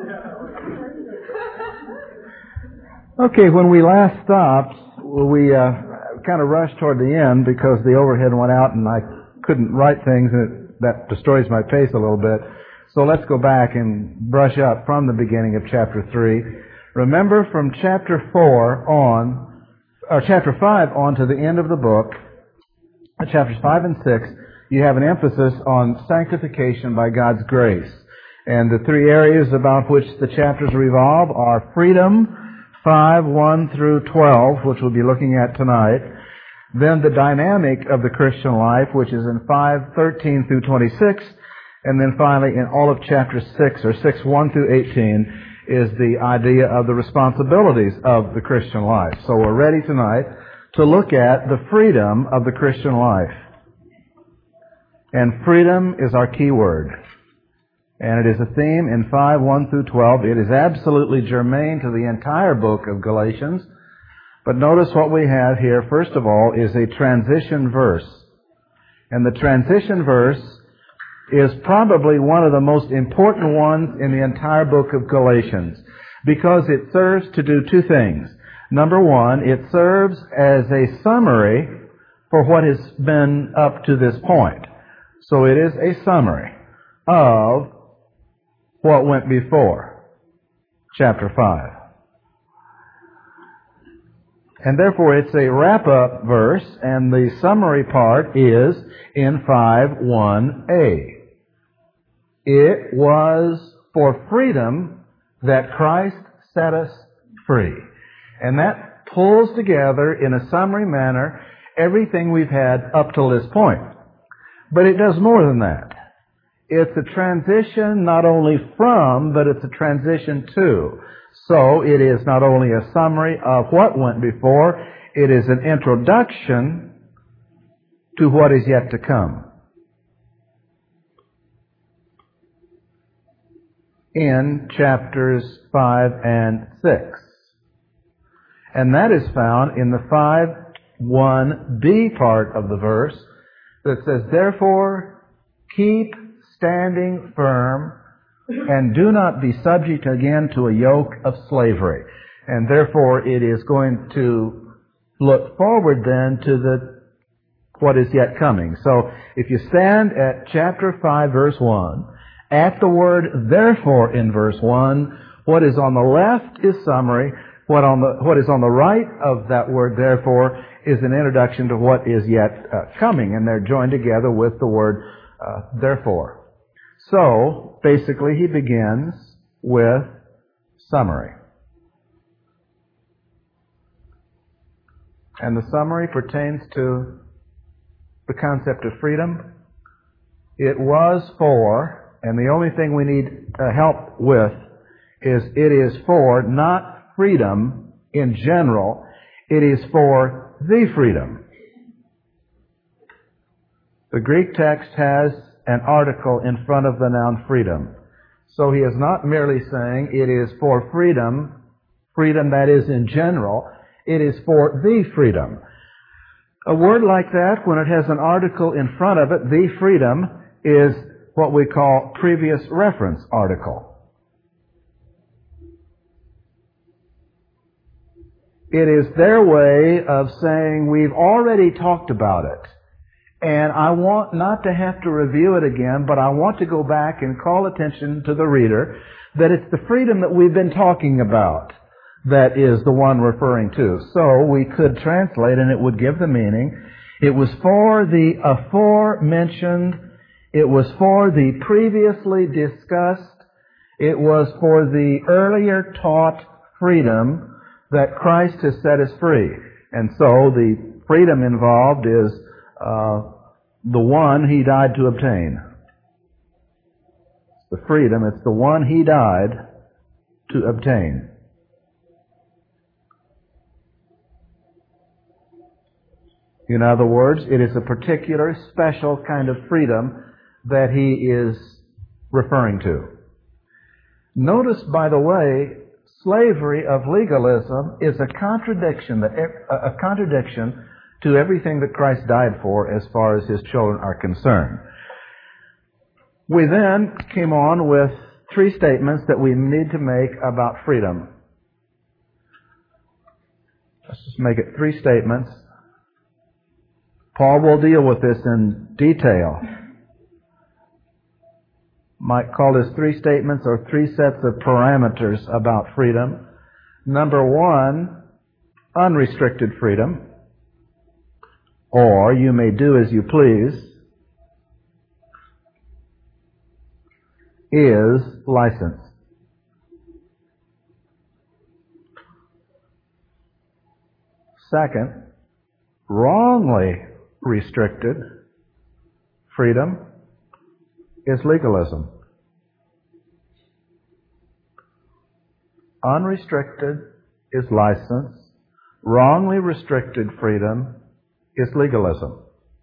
Okay, when we last stopped, we kind of rushed toward the end because the overhead went out and I couldn't write things, and that destroys my pace a little bit. So let's go back and brush up from the beginning of chapter 3. Remember, from chapter 5 on to the end of the book, chapters 5 and 6, you have an emphasis on sanctification by God's grace. And the three areas about which the chapters revolve are freedom, 5:1 through 12, which we'll be looking at tonight. Then the dynamic of the Christian life, which is in 5:13 through 26. And then finally, in all of chapter 6, or 6:1 through 18, is the idea of the responsibilities of the Christian life. So we're ready tonight to look at the freedom of the Christian life. And freedom is our key word. And it is a theme in 5:1 through 12. It is absolutely germane to the entire book of Galatians. But notice what we have here, first of all, is a transition verse. And the transition verse is probably one of the most important ones in the entire book of Galatians, because it serves to do two things. Number one, it serves as a summary for what has been up to this point. So it is a summary of what went before chapter 5. And therefore it's a wrap-up verse, and the summary part is in 5:1a. It was for freedom that Christ set us free. And that pulls together in a summary manner everything we've had up till this point. But it does more than that. It's a transition not only from, but it's a transition to. So it is not only a summary of what went before, it is an introduction to what is yet to come. In chapters 5 and 6. And that is found in the 5:1b part of the verse that says, "Therefore keep standing firm and do not be subject again to a yoke of slavery." And therefore it is going to look forward then to what is yet coming. So if you stand at chapter 5 verse 1, at the word therefore in verse 1, what is on the left is summary. What is on the right of that word therefore is an introduction to what is yet coming. And they're joined together with the word therefore. So, basically, he begins with summary. And the summary pertains to the concept of freedom. It was for, and the only thing we need help with is it is for not freedom in general. It is for the freedom. The Greek text has an article in front of the noun freedom. So he is not merely saying it is for freedom that is in general. It is for the freedom. A word like that, when it has an article in front of it, the freedom, is what we call previous reference article. It is their way of saying we've already talked about it. And I want not to have to review it again, but I want to go back and call attention to the reader that it's the freedom that we've been talking about that is the one referring to. So we could translate, and it would give the meaning, it was for the aforementioned, it was for the previously discussed, it was for the earlier taught freedom that Christ has set us free. And so the freedom involved is the one He died to obtain. The freedom, it's the one He died to obtain. In other words, it is a particular, special kind of freedom that He is referring to. Notice, by the way, slavery of legalism is a contradiction to everything that Christ died for as far as His children are concerned. We then came on with three statements that we need to make about freedom. Let's just make it three statements. Paul will deal with this in detail. Might call this three statements or three sets of parameters about freedom. Number one, unrestricted freedom, or you may do as you please, is license. Second, wrongly restricted freedom is legalism. Unrestricted is license. Wrongly restricted freedom is legalism.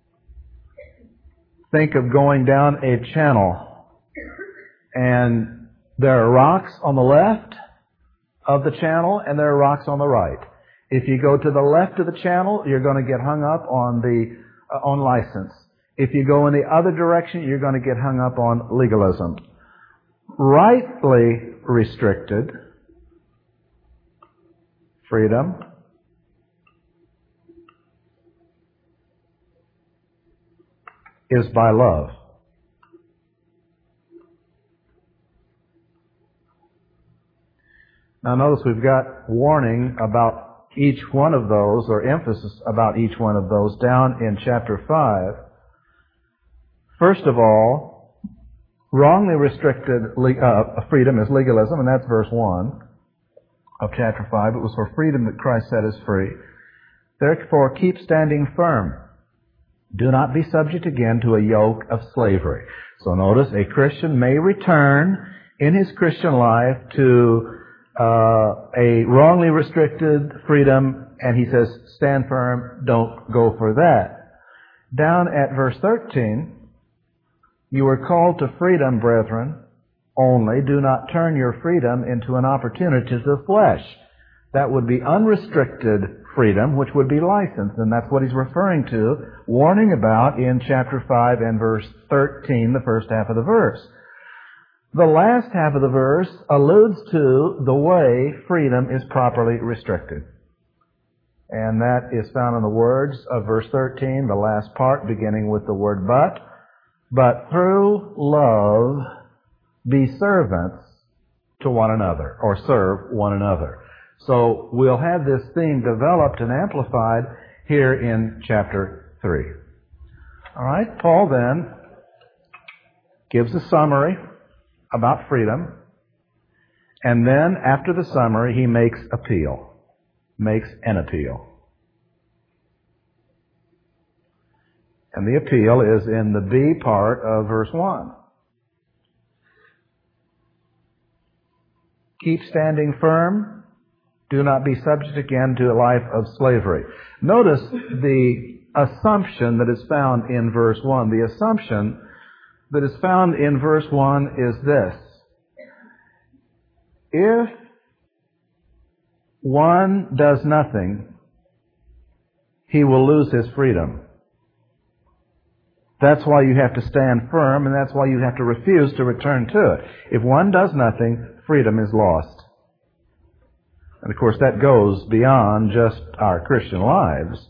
Think of going down a channel and there are rocks on the left of the channel and there are rocks on the right. If you go to the left of the channel, you're going to get hung up on license. If you go in the other direction, you're going to get hung up on legalism. Rightly restricted freedom is by love. Now notice we've got warning about each one of those, or emphasis about each one of those, down in chapter 5. First of all, wrongly restricted freedom is legalism, and that's verse 1 of chapter 5. It was for freedom that Christ set us free. Therefore, keep standing firm. Do not be subject again to a yoke of slavery. So notice, a Christian may return in his Christian life to a wrongly restricted freedom, and he says, stand firm, don't go for that. Down at verse 13, you are called to freedom, brethren, only do not turn your freedom into an opportunity to the flesh. That would be unrestricted freedom, which would be license, and that's what he's referring to, warning about in chapter 5 and verse 13, the first half of the verse. The last half of the verse alludes to the way freedom is properly restricted. And that is found in the words of verse 13, the last part, beginning with the word but. But through love be servants to one another, or serve one another. So we'll have this theme developed and amplified here in chapter 3. All right, Paul then gives a summary about freedom, and then after the summary he makes an appeal. And the appeal is in the B part of verse 1. Keep standing firm. Do not be subject again to a life of slavery. Notice the assumption that is found in verse 1. The assumption that is found in verse 1 is this. If one does nothing, he will lose his freedom. That's why you have to stand firm, and that's why you have to refuse to return to it. If one does nothing, freedom is lost. And of course that goes beyond just our Christian lives.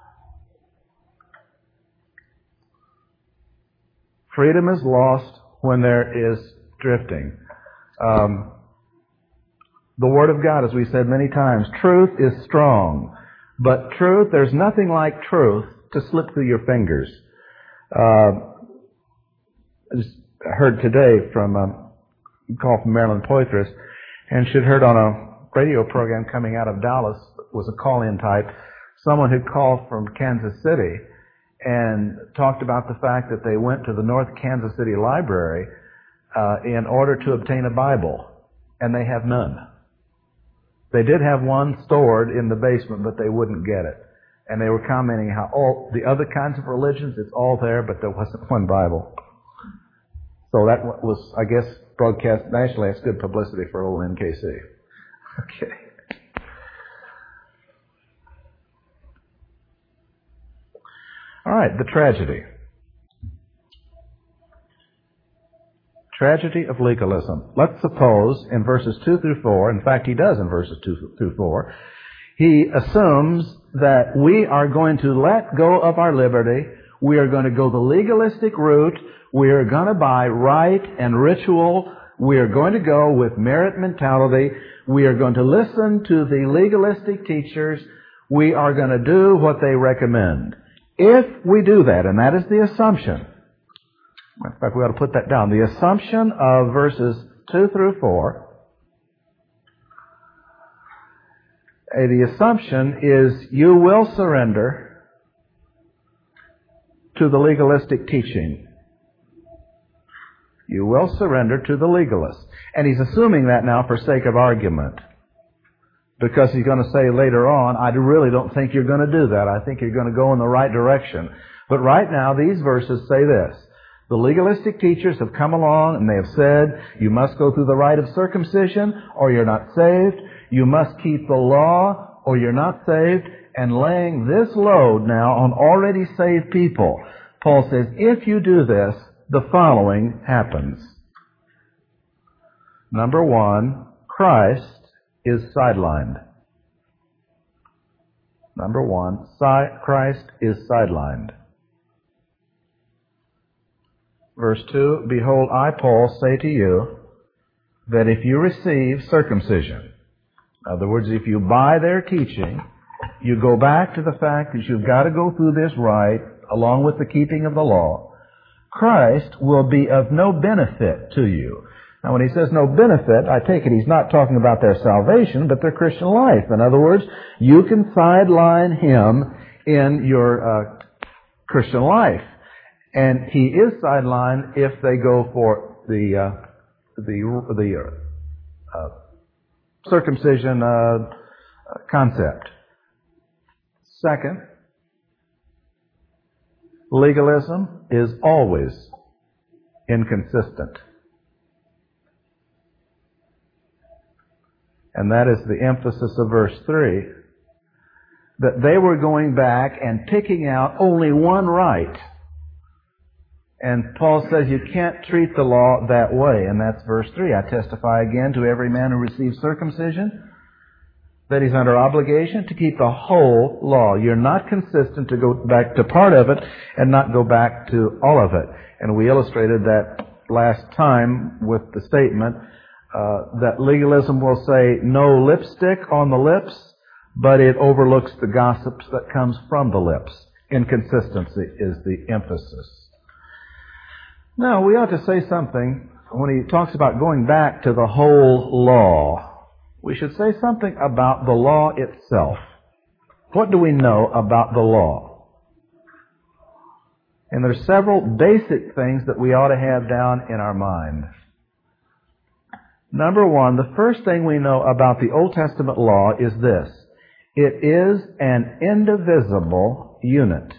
Freedom is lost when there is drifting. The Word of God, as we said many times, truth is strong. But truth, there's nothing like truth to slip through your fingers. I just heard today from a call from Marilyn Poitras, and she'd heard on a radio program coming out of Dallas, was a call-in type, someone who called from Kansas City and talked about the fact that they went to the North Kansas City Library in order to obtain a Bible, and they have none. They did have one stored in the basement, but they wouldn't get it. And they were commenting how all the other kinds of religions, it's all there, but there wasn't one Bible. So that was, I guess, broadcast nationally. It's good publicity for old NKC. Okay. All right, the tragedy. Tragedy of legalism. Let's suppose in verses 2 through 4, in fact he does in verses 2 through 4, he assumes that we are going to let go of our liberty, we are going to go the legalistic route, we are going to buy rite and ritual, we are going to go with merit mentality, we are going to listen to the legalistic teachers, we are going to do what they recommend. If we do that, and that is the assumption, in fact, we ought to put that down. The assumption of verses 2 through 4, the assumption is you will surrender to the legalistic teaching. You will surrender to the legalists. And he's assuming that now for sake of argument. Because he's going to say later on, I really don't think you're going to do that. I think you're going to go in the right direction. But right now, these verses say this. The legalistic teachers have come along and they have said, you must go through the rite of circumcision or you're not saved. You must keep the law or you're not saved. And laying this load now on already saved people, Paul says, if you do this, the following happens. Number one, Christ is sidelined. Number one, Christ is sidelined. Verse 2, behold, I, Paul, say to you that if you receive circumcision, in other words, if you buy their teaching, you go back to the fact that you've got to go through this rite along with the keeping of the law, Christ will be of no benefit to you. Now, when he says no benefit, I take it he's not talking about their salvation, but their Christian life. In other words, you can sideline him in your Christian life. And he is sidelined if they go for the circumcision concept. Second, legalism is always inconsistent. And that is the emphasis of verse 3, that they were going back and picking out only one rite. And Paul says you can't treat the law that way, and that's verse 3. I testify again to every man who receives circumcision that he's under obligation to keep the whole law. You're not consistent to go back to part of it and not go back to all of it. And we illustrated that last time with the statement that legalism will say no lipstick on the lips, but it overlooks the gossips that comes from the lips. Inconsistency is the emphasis. Now, we ought to say something when he talks about going back to the whole law. We should say something about the law itself. What do we know about the law? And there's several basic things that we ought to have down in our mind. Number one, the first thing we know about the Old Testament law is this. It is an indivisible unit.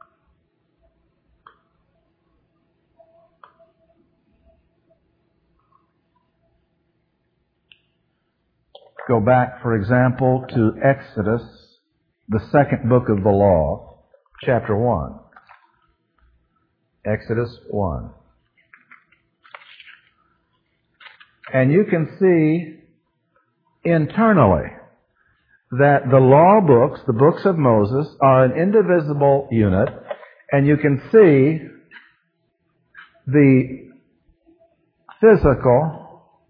Go back, for example, to Exodus, the second book of the law, chapter 1. Exodus 1. And you can see internally that the law books, the books of Moses, are an indivisible unit, and you can see the physical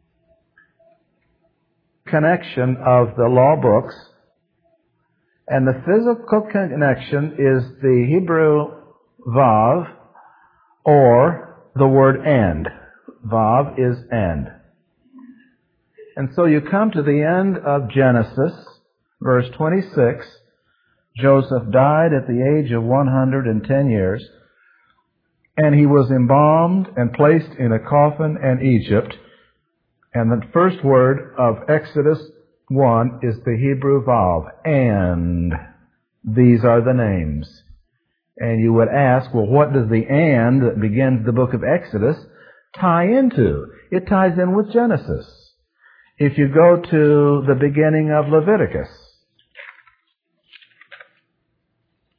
connection of the law books, and the physical connection is the Hebrew vav, or the word and. Vav is and. And so you come to the end of Genesis, verse 26. Joseph died at the age of 110 years, and he was embalmed and placed in a coffin in Egypt. And the first word of Exodus 1 is the Hebrew vav, and. These are the names. And you would ask, well, what does the and that begins the book of Exodus tie into? It ties in with Genesis. If you go to the beginning of Leviticus,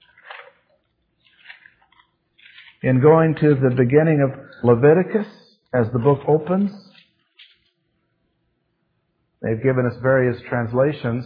in going to the beginning of Leviticus, as the book opens. They've given us various translations,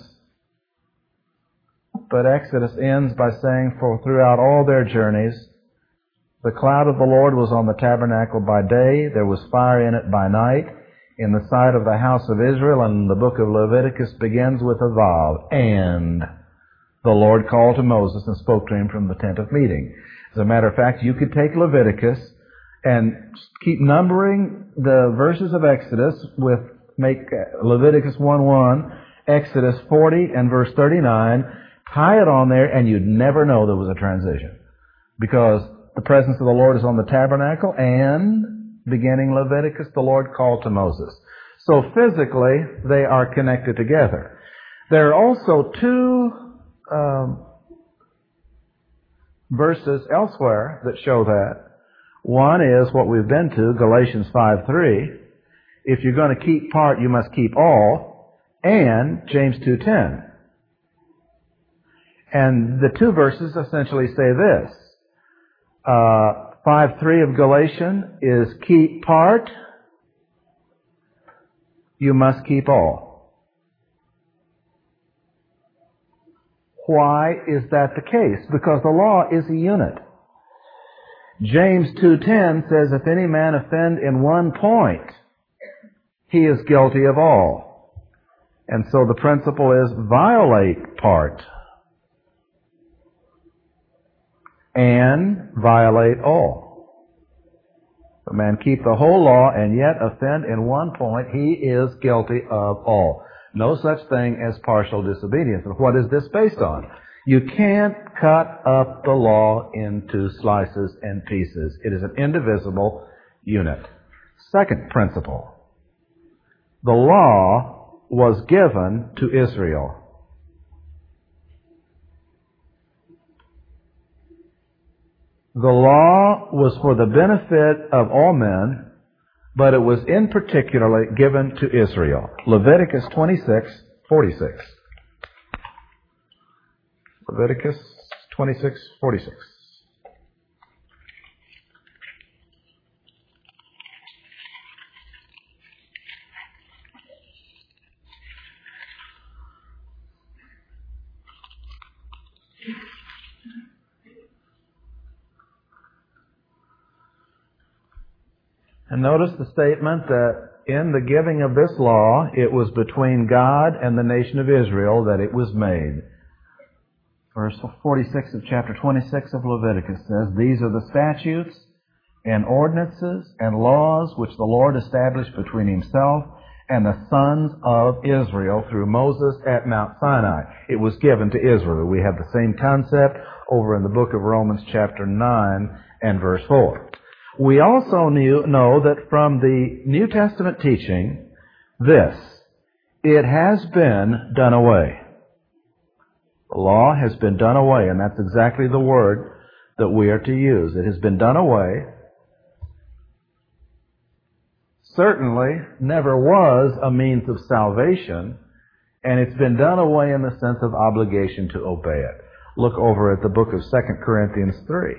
but Exodus ends by saying, "For throughout all their journeys, the cloud of the Lord was on the tabernacle by day, there was fire in it by night, in the sight of the house of Israel." And the book of Leviticus begins with a vav, "And the Lord called to Moses and spoke to him from the tent of meeting." As a matter of fact, you could take Leviticus and keep numbering the verses of Exodus make Leviticus 1:1, Exodus 40 and verse 39, tie it on there, and you'd never know there was a transition. Because the presence of the Lord is on the tabernacle, and beginning Leviticus, the Lord called to Moses. So physically, they are connected together. There are also two verses elsewhere that show that. One is what we've been to, Galatians 5:3. If you're going to keep part, you must keep all. And James 2:10. And the two verses essentially say this. 5:3 of Galatians is keep part, you must keep all. Why is that the case? Because the law is a unit. James 2:10 says, "If any man offend in one point, he is guilty of all." And so the principle is violate part and violate all. If a man keep the whole law and yet offend in one point, he is guilty of all. No such thing as partial disobedience. And what is this based on? You can't cut up the law into slices and pieces. It is an indivisible unit. Second principle. The law was given to Israel. The law was for the benefit of all men, but it was in particular given to Israel. Leviticus 26:46. Leviticus 26:46. And notice the statement that in the giving of this law, it was between God and the nation of Israel that it was made. Verse 46 of chapter 26 of Leviticus says, "These are the statutes and ordinances and laws which the Lord established between himself and the sons of Israel through Moses at Mount Sinai." It was given to Israel. We have the same concept over in the book of Romans chapter 9 and verse 4. We also know that from the New Testament teaching, it has been done away. The law has been done away, and that's exactly the word that we are to use. It has been done away. Certainly never was a means of salvation, and it's been done away in the sense of obligation to obey it. Look over at the book of 2 Corinthians 3.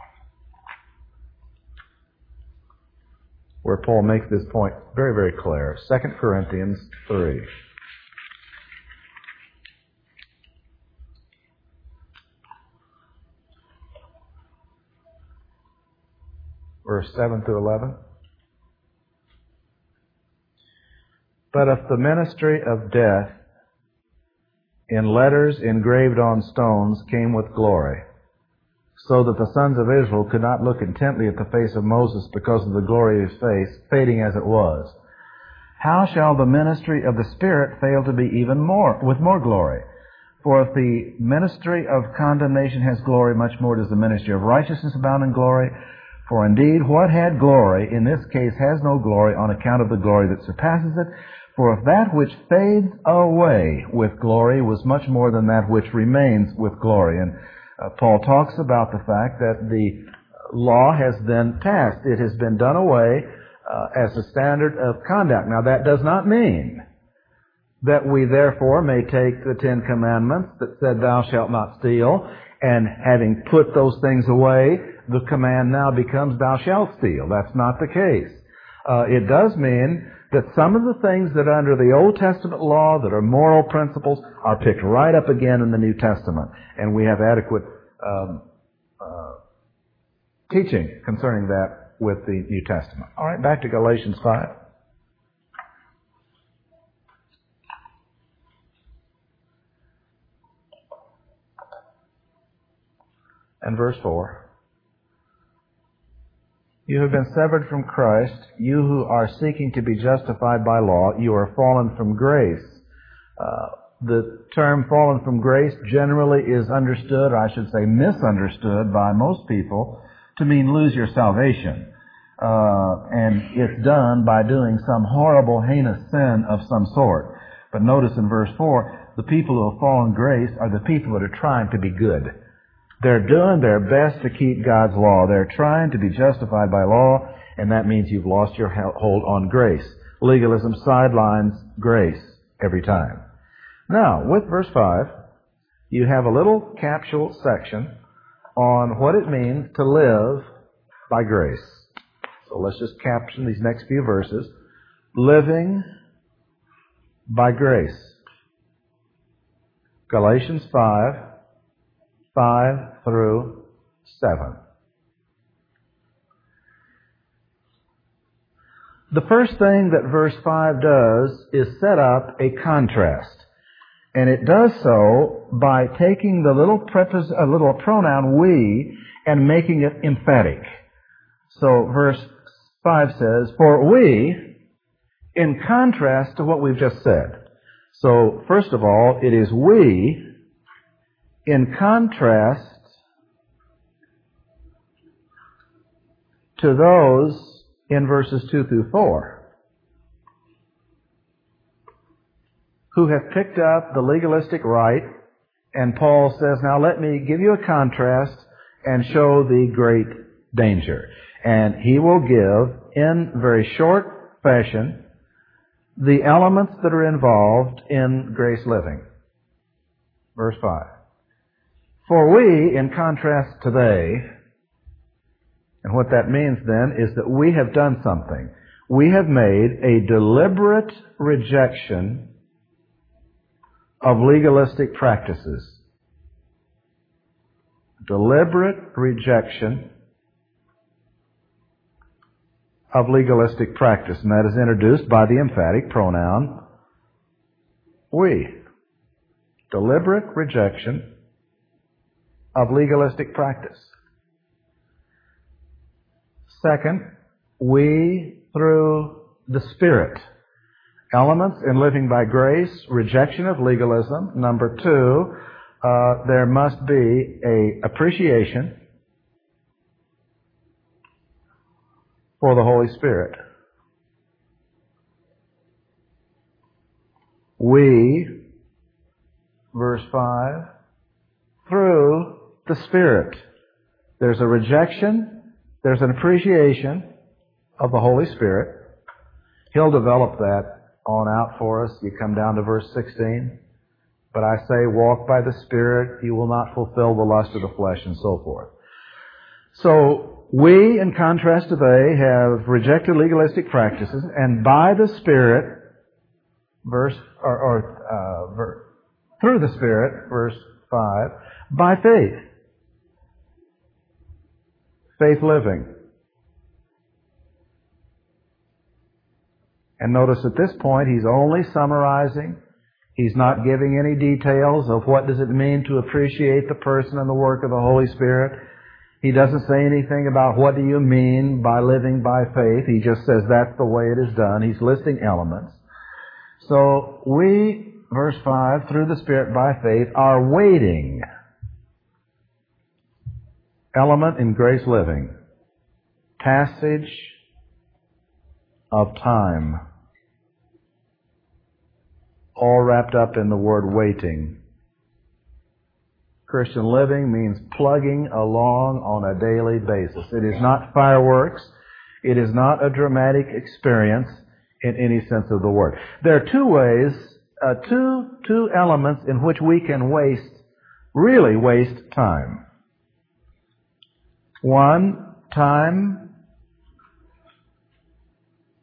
Where Paul makes this point very, very clear. 2 Corinthians 3. Verse 7 through 11. "But if the ministry of death in letters engraved on stones came with glory, so that the sons of Israel could not look intently at the face of Moses because of the glory of his face, fading as it was, how shall the ministry of the Spirit fail to be even more, with more glory? For if the ministry of condemnation has glory, much more does the ministry of righteousness abound in glory. For indeed, what had glory, in this case has no glory on account of the glory that surpasses it. For if that which fades away with glory was much more than that which remains with glory." And Paul talks about the fact that the law has then passed. It has been done away as a standard of conduct. Now, that does not mean that we therefore may take the 10 Commandments that said, "Thou shalt not steal," and having put those things away, the command now becomes, "Thou shalt steal." That's not the case. It does mean that some of the things that are under the Old Testament law that are moral principles are picked right up again in the New Testament. And we have adequate teaching concerning that with the New Testament. All right, back to Galatians 5. And verse 4. You have been severed from Christ, you who are seeking to be justified by law, you are fallen from grace. The term fallen from grace generally is understood, or I should say misunderstood by most people, to mean lose your salvation. And it's done by doing some horrible, heinous sin of some sort. But notice in verse 4, the people who have fallen grace are the people that are trying to be good. They're doing their best to keep God's law. They're trying to be justified by law, and that means you've lost your hold on grace. Legalism sidelines grace every time. Now, with verse 5, you have a little capsule section on what it means to live by grace. So let's just caption these next few verses. Living by grace. Galatians 5 through 7. The first thing that verse 5 does is set up a contrast. And it does so by taking the little pronoun we and making it emphatic. So verse 5 says, for we, in contrast to what we've just said. So first of all, it is we in contrast to those in verses 2 through 4 who have picked up the legalistic right, and Paul says, now let me give you a contrast and show the great danger. And he will give, in very short fashion, the elements that are involved in grace living. Verse 5. For we, in contrast to they, and what that means then is that we have done something. We have made a deliberate rejection of legalistic practices. Deliberate rejection of legalistic practice. And that is introduced by the emphatic pronoun we. Deliberate rejection of legalistic practice. Second, we through the Spirit. Elements in living by grace, rejection of legalism. Number 2, there must be an appreciation for the Holy Spirit. We, verse 5, through the Spirit. There's a rejection, there's an appreciation of the Holy Spirit. He'll develop that on out for us. You come down to verse 16. But I say, walk by the Spirit, you will not fulfill the lust of the flesh, and so forth. So, we, in contrast to they, have rejected legalistic practices, and by the Spirit, through the Spirit, verse 5, by faith. Faith living. And notice at this point, he's only summarizing. He's not giving any details of what does it mean to appreciate the person and the work of the Holy Spirit. He doesn't say anything about what do you mean by living by faith. He just says that's the way it is done. He's listing elements. So we, verse 5, through the Spirit by faith, are waiting. Element in grace living. Passage of time. All wrapped up in the word waiting. Christian living means plugging along on a daily basis. It is not fireworks. It is not a dramatic experience in any sense of the word. There are two ways, two elements in which we can really waste time. One, time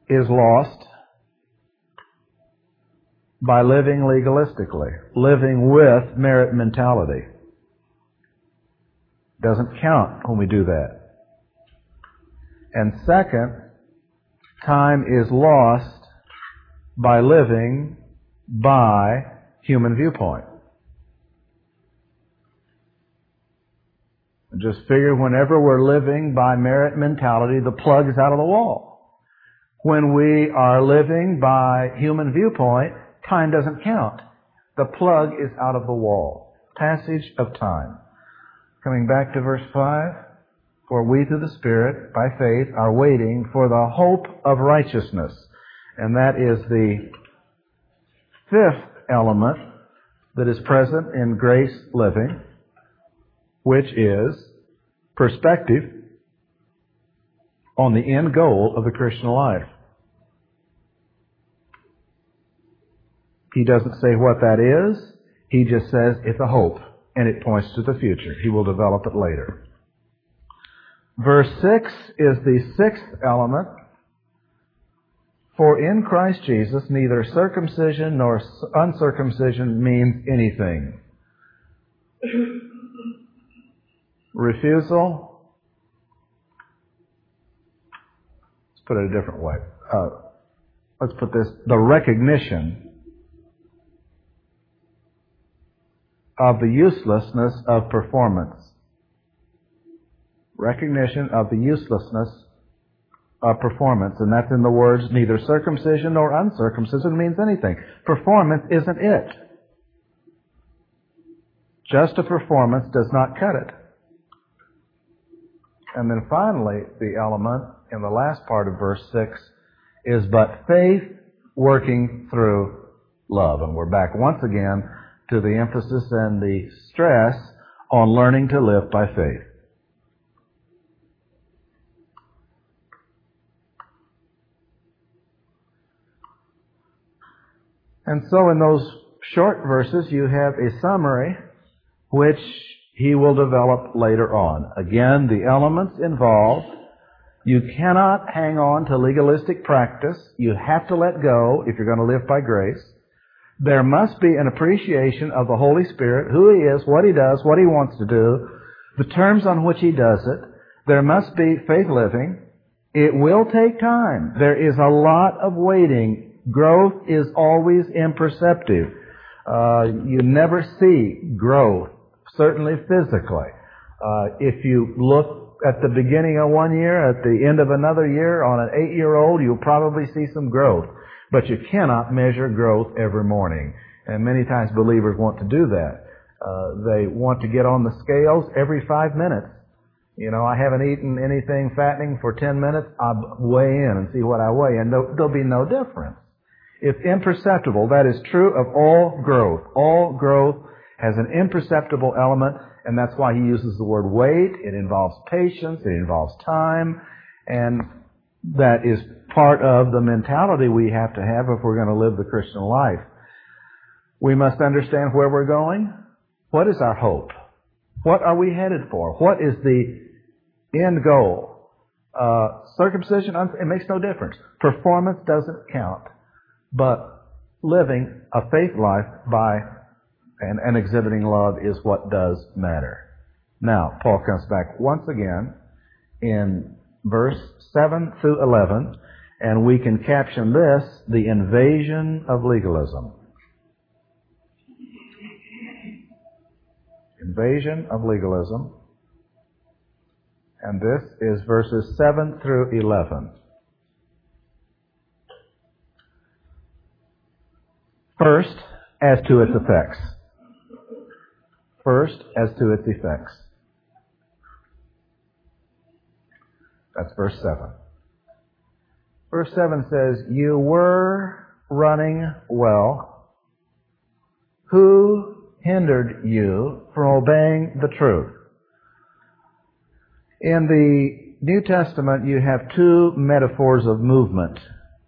is lost by living legalistically, living with merit mentality. Doesn't count when we do that. And second, time is lost by living by human viewpoint. Just figure whenever we're living by merit mentality, the plug is out of the wall. When we are living by human viewpoint, time doesn't count. The plug is out of the wall. Passage of time. Coming back to verse 5. For we through the Spirit, by faith, are waiting for the hope of righteousness. And that is the fifth element that is present in grace living, which is perspective on the end goal of the Christian life. He doesn't say what that is. He just says it's a hope, and it points to the future. He will develop it later. Verse 6 is the sixth element. For in Christ Jesus neither circumcision nor uncircumcision means anything. Refusal. Let's put it a different way. Let's put this, the recognition of the uselessness of performance. Recognition of the uselessness of performance. And that's in the words, neither circumcision nor uncircumcision means anything. Performance isn't it. Just a performance does not cut it. And then finally, the element in the last part of verse 6 is but faith working through love. And we're back once again to the emphasis and the stress on learning to live by faith. And so in those short verses, you have a summary which he will develop later on. Again, the elements involved. You cannot hang on to legalistic practice. You have to let go if you're going to live by grace. There must be an appreciation of the Holy Spirit, who He is, what He does, what He wants to do, the terms on which He does it. There must be faith living. It will take time. There is a lot of waiting. Growth is always imperceptive. You never see growth, certainly physically. If you look at the beginning of one year, at the end of another year, on an 8-year-old, you'll probably see some growth. But you cannot measure growth every morning. And many times believers want to do that. They want to get on the scales every 5 minutes. You know, I haven't eaten anything fattening for 10 minutes. I'll weigh in and see what I weigh, and there'll be no difference. It's imperceptible. That is true of all growth. All growth has an imperceptible element, and that's why he uses the word wait. It involves patience. It involves time. And that is part of the mentality we have to have if we're going to live the Christian life. We must understand where we're going. What is our hope? What are we headed for? What is the end goal? Circumcision, it makes no difference. Performance doesn't count. But living a faith life by and exhibiting love is what does matter. Now, Paul comes back once again in verse 7 through 11, and we can caption this, the invasion of legalism. Invasion of legalism. And this is verses 7 through 11. First, as to its effects. First, as to its effects. That's verse 7. Verse 7 says, you were running well. Who hindered you from obeying the truth? In the New Testament, you have two metaphors of movement.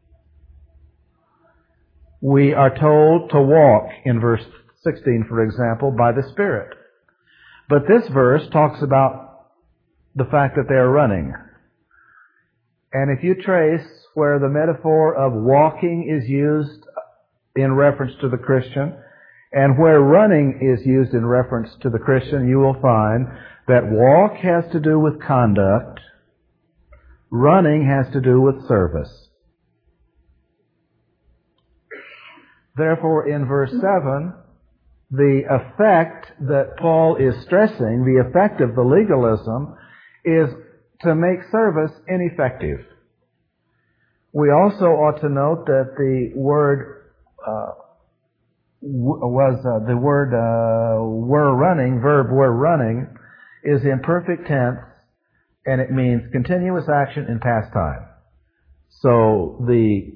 We are told to walk, in verse 16, for example, by the Spirit. But this verse talks about the fact that they are running. And if you trace where the metaphor of walking is used in reference to the Christian, and where running is used in reference to the Christian, you will find that walk has to do with conduct, running has to do with service. Therefore, in verse 7, the effect that Paul is stressing, the effect of the legalism, is to make service ineffective. We also ought to note that the word were running, verb were running, is imperfect tense, and it means continuous action in past time. So the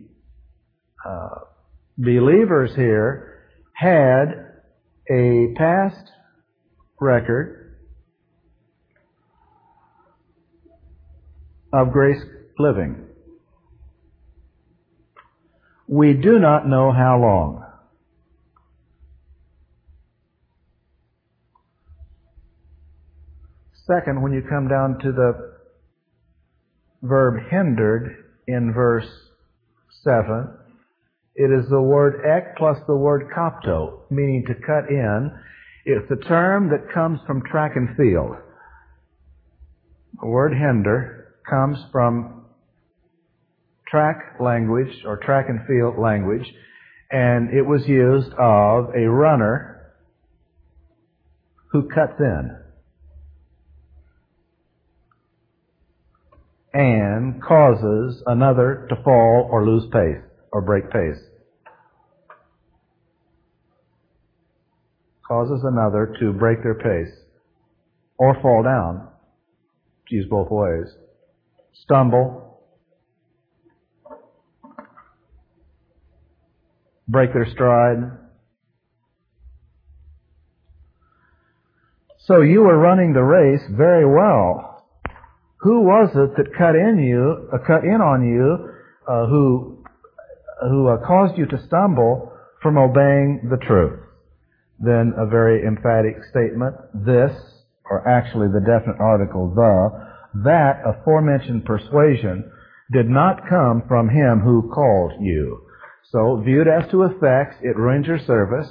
believers here had a past record of grace living. We do not know how long. Second, when you come down to the verb hindered in verse 7, it is the word ek plus the word kopto, meaning to cut in. It's a term that comes from track and field. The word hinder comes from track language or track and field language, and it was used of a runner who cuts in and causes another to fall or lose pace or break pace. Causes another to break their pace or fall down, to use both ways. Stumble, break their stride. So you were running the race very well. Who was it that cut in on you, who caused you to stumble from obeying the truth? Then a very emphatic statement, this, or actually the definite article, that aforementioned persuasion did not come from him who called you. So, viewed as to effects, it ruins your service.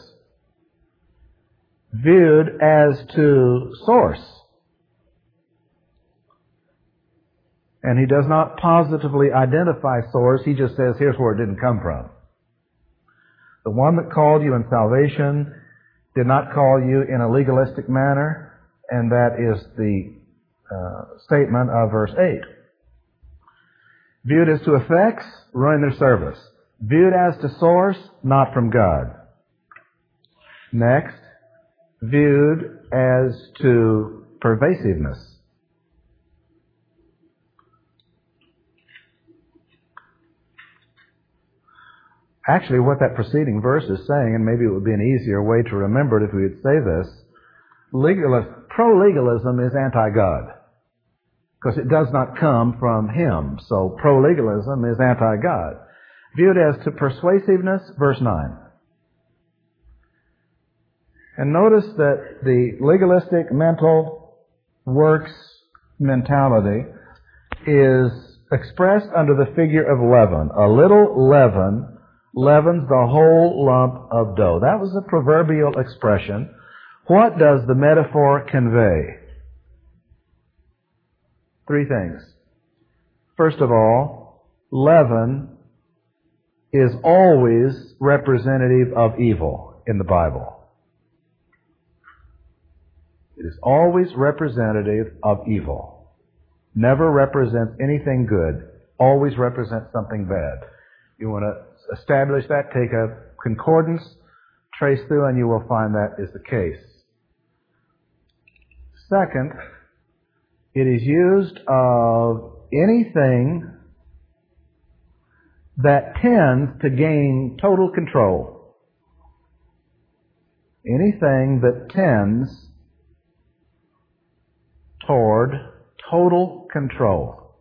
Viewed as to source, and he does not positively identify source, he just says, here's where it didn't come from. The one that called you in salvation did not call you in a legalistic manner, and that is the statement of verse 8. Viewed as to effects, ruin their service. Viewed as to source, not from God. Next, viewed as to pervasiveness. Actually, what that preceding verse is saying, and maybe it would be an easier way to remember it if we would say this, pro-legalism is anti-God, because it does not come from Him. So pro-legalism is anti-God. Viewed as to persuasiveness, verse 9. And notice that the legalistic mental works mentality is expressed under the figure of leaven. A little leaven leavens the whole lump of dough. That was a proverbial expression. What does the metaphor convey? Three things. First of all, leaven is always representative of evil in the Bible. It is always representative of evil. Never represents anything good. Always represents something bad. You want to establish that, take a concordance, trace through, and you will find that is the case. Second, it is used of anything that tends to gain total control. Anything that tends toward total control.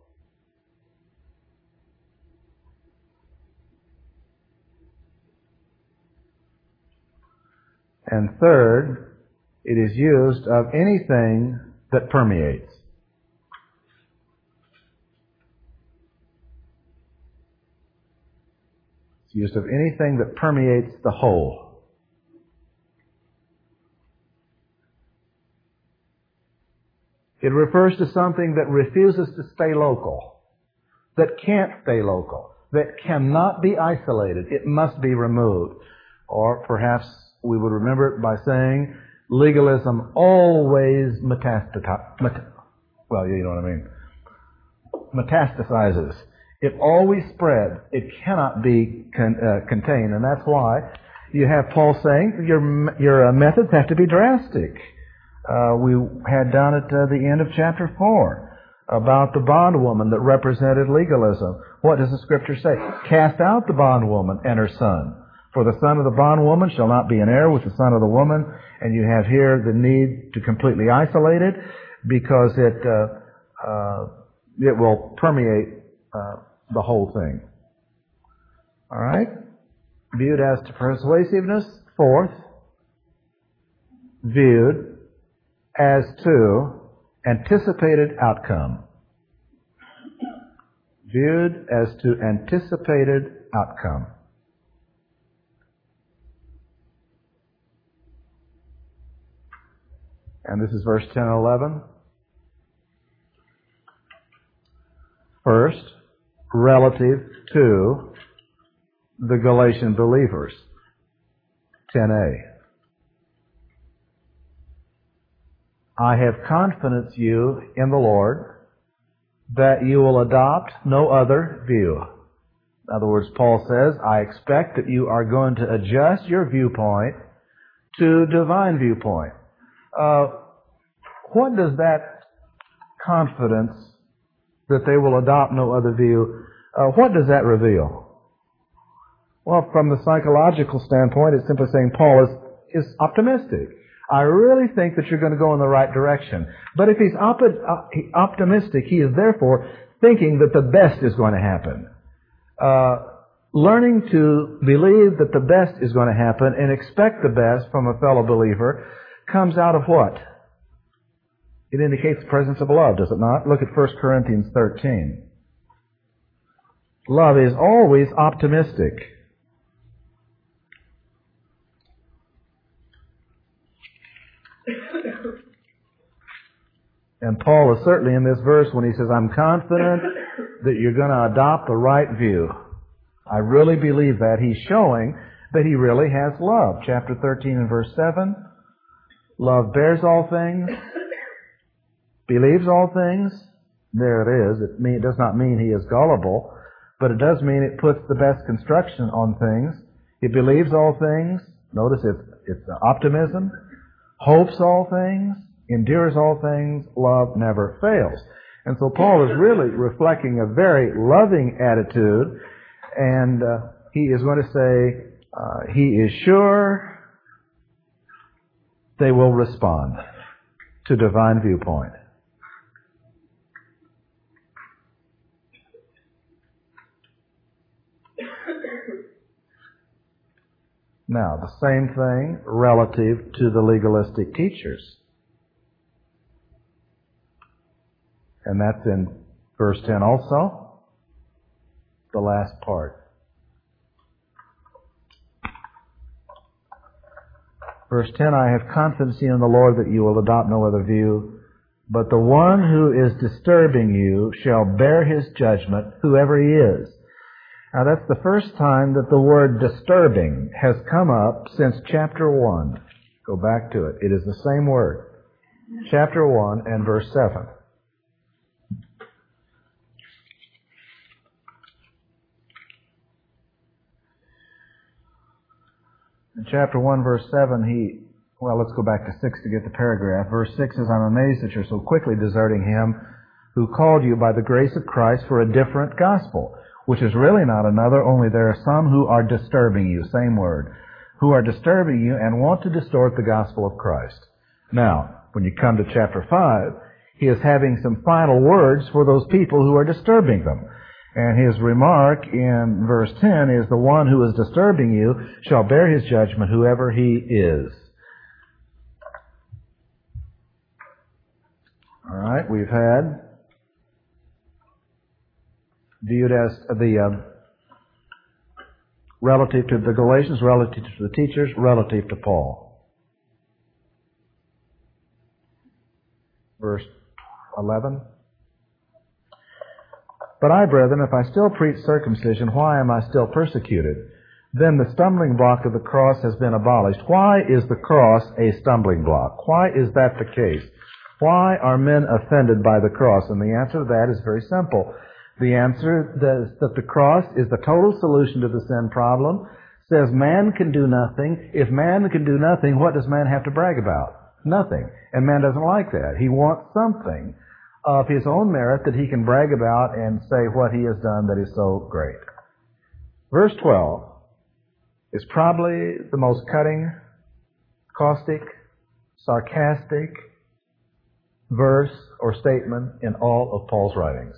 And third, it is used of anything that permeates. It's used of anything that permeates the whole. It refers to something that refuses to stay local, that can't stay local, that cannot be isolated. It must be removed. Or perhaps we would remember it by saying, legalism always metastasizes. It always spreads. It cannot be contained. And that's why you have Paul saying your methods have to be drastic. We had down at the end of chapter 4 about the bondwoman that represented legalism. What does the Scripture say? Cast out the bondwoman and her son. For the son of the bondwoman shall not be an heir with the son of the woman. And you have here the need to completely isolate it because it will permeate the whole thing. All right? Viewed as to persuasiveness. Fourth, viewed as to anticipated outcome. Viewed as to anticipated outcome. And this is verse 10 and 11. First, relative to the Galatian believers. 10a. I have confidence you in the Lord that you will adopt no other view. In other words, Paul says, I expect that you are going to adjust your viewpoint to divine viewpoint. What does that confidence that they will adopt no other view, what does that reveal? Well, from the psychological standpoint, it's simply saying Paul is optimistic. I really think that you're going to go in the right direction. But if he's optimistic, he is therefore thinking that the best is going to happen. Learning to believe that the best is going to happen and expect the best from a fellow believer comes out of what? It indicates the presence of love, does it not? Look at 1 Corinthians 13. Love is always optimistic. And Paul is certainly in this verse when he says, I'm confident that you're going to adopt the right view. I really believe that. He's showing that he really has love. Chapter 13 and verse 7. Love bears all things, believes all things. There it is. It does not mean he is gullible, but it does mean it puts the best construction on things. It believes all things. Notice it's optimism. Hopes all things. Endures all things. Love never fails. And so Paul is really reflecting a very loving attitude, and he is going to say he is sure they will respond to divine viewpoint. Now, the same thing relative to the legalistic teachers. And that's in verse 10 also, the last part. Verse 10, I have confidence in the Lord that you will adopt no other view, but the one who is disturbing you shall bear his judgment, whoever he is. Now that's the first time that the word disturbing has come up since chapter 1. Go back to it. It is the same word. Chapter 1 and verse 7. In chapter 1, verse 7, let's go back to 6 to get the paragraph. Verse 6 says, I'm amazed that you're so quickly deserting him who called you by the grace of Christ for a different gospel, which is really not another, only there are some who are disturbing you, same word, who are disturbing you and want to distort the gospel of Christ. Now, when you come to chapter 5, he is having some final words for those people who are disturbing them. And his remark in verse 10 is, the one who is disturbing you shall bear his judgment, whoever he is. All right, we've had viewed as relative to the Galatians, relative to the teachers, relative to Paul. Verse 11. But I, brethren, if I still preach circumcision, why am I still persecuted? Then the stumbling block of the cross has been abolished. Why is the cross a stumbling block? Why is that the case? Why are men offended by the cross? And the answer to that is very simple. The answer is that the cross is the total solution to the sin problem. Says man can do nothing. If man can do nothing, what does man have to brag about? Nothing. And man doesn't like that. He wants something of his own merit that he can brag about and say what he has done that is so great. Verse 12 is probably the most cutting, caustic, sarcastic verse or statement in all of Paul's writings.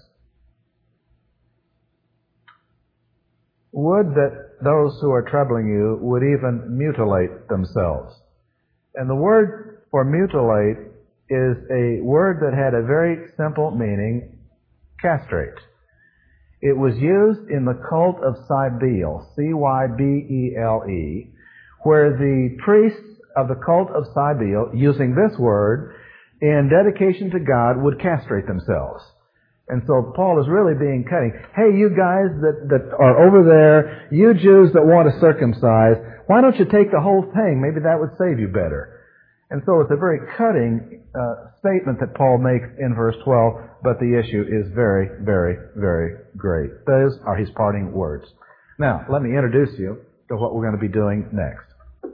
Would that those who are troubling you would even mutilate themselves. And the word for mutilate is a word that had a very simple meaning, castrate. It was used in the cult of Cybele, C-Y-B-E-L-E, where the priests of the cult of Cybele, using this word, in dedication to God, would castrate themselves. And so Paul is really being cutting. Hey, you guys that are over there, you Jews that want to circumcise, why don't you take the whole thing? Maybe that would save you better. And so it's a very cutting statement that Paul makes in verse 12, but the issue is very, very, very great. Those are his parting words. Now, let me introduce you to what we're going to be doing next.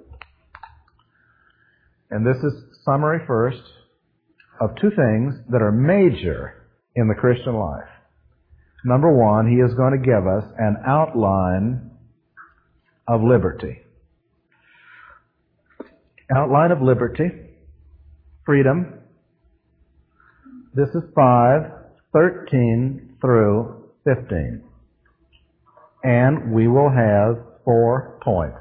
And this is summary first of two things that are major in the Christian life. Number one, he is going to give us an outline of liberty. Outline of liberty, freedom. This is 5:13 through 15. And we will have 4 points.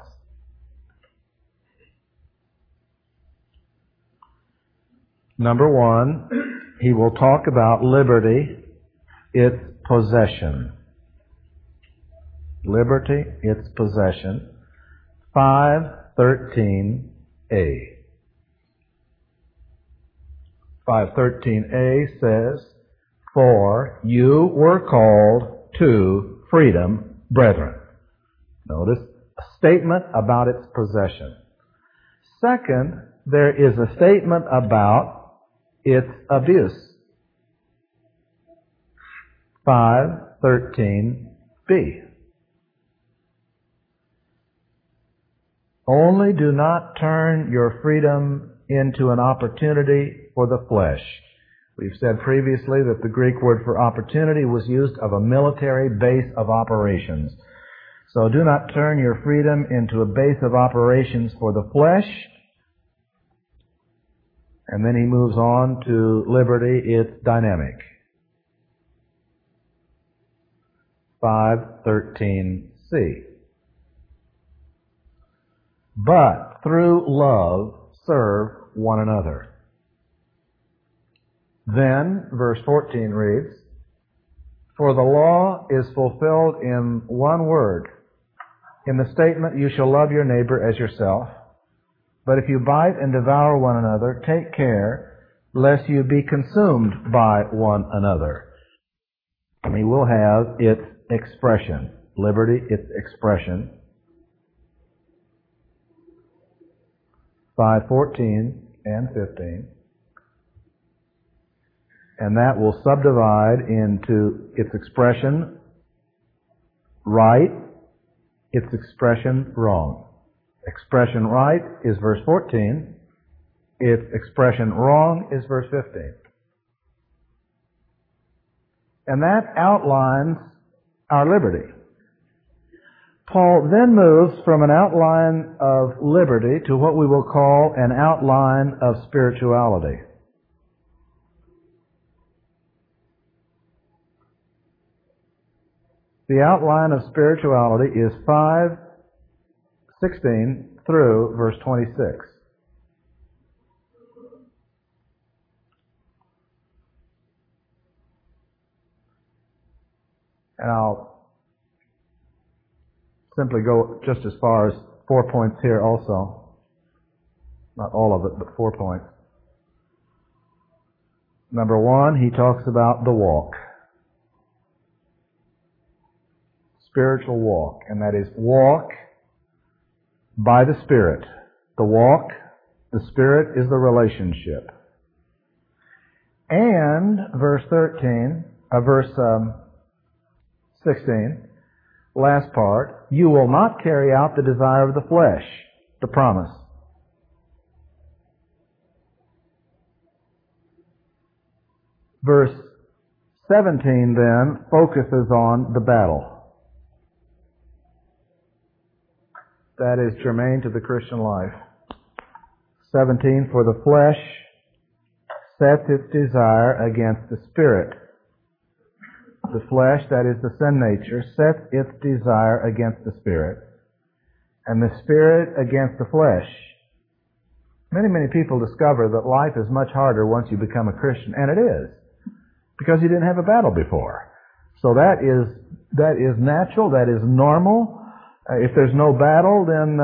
Number one, he will talk about liberty, its possession. Liberty, its possession. 5:13a. 5:13a says, "For you were called to freedom, brethren." Notice a statement about its possession. Second, there is a statement about its abuse. 5:13b. Only do not turn your freedom into an opportunity for the flesh. We've said previously that the Greek word for opportunity was used of a military base of operations. So do not turn your freedom into a base of operations for the flesh. And then he moves on to liberty, its dynamic. 5:13c. But through love serve one another. Then, verse 14 reads, "For the law is fulfilled in one word, in the statement, 'You shall love your neighbor as yourself.' But if you bite and devour one another, take care lest you be consumed by one another." And we will have its expression. Liberty, its expression. 5:14 and 15. And that will subdivide into its expression right, its expression wrong. Expression right is verse 14. Its expression wrong is verse 15. And that outlines our liberty. Paul then moves from an outline of liberty to what we will call an outline of spirituality. The outline of spirituality is 5:16 through verse 26. And I'll simply go just as far as 4 points here also. Not all of it, but 4 points. Number 1, he talks about the walk. Spiritual walk. And that is walk by the Spirit. The walk, the Spirit is the relationship. And verse 16, last part, you will not carry out the desire of the flesh, the promise. Verse 17 then focuses on the battle. That is germane to the Christian life. 17, for the flesh sets its desire against the Spirit. The flesh, that is the sin nature, sets its desire against the Spirit. And the Spirit against the flesh. Many people discover that life is much harder once you become a Christian, and it is, because you didn't have a battle before. So that is natural, that is normal. If there's no battle, then